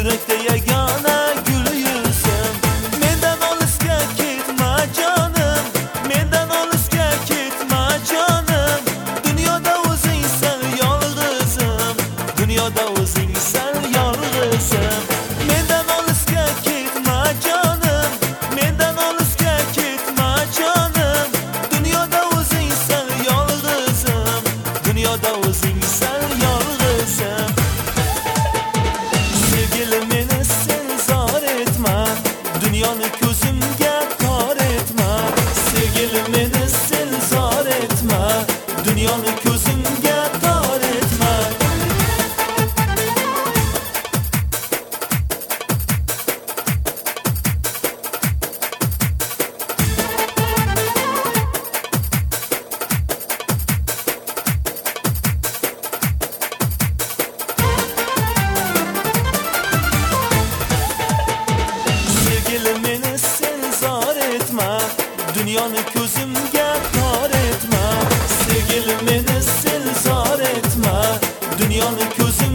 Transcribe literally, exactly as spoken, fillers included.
Yürekte yegane gül yüzüm. Menden olisga ketma canım, menden olisga ketma canım. Dünyada o'zingsan yolg'izim, dünyada o'zingsan yolg'izim. Menden olisga ketma canım, menden olisga ketma canım. Dünyada o'zingsan yolg'izim, dünyada o'zingsan yolg'izim. Sevgilim meni sen zor etme, dünyoni ko'zimga tor etme. Sevgilim meni sen zor etme, dünyoni ko'zimga tor etme. Sevgilim meni sen zor etme, dünyoni ko'zimga tor etme. Sevgilim meni sen zor etme, dünyoni ko'zimga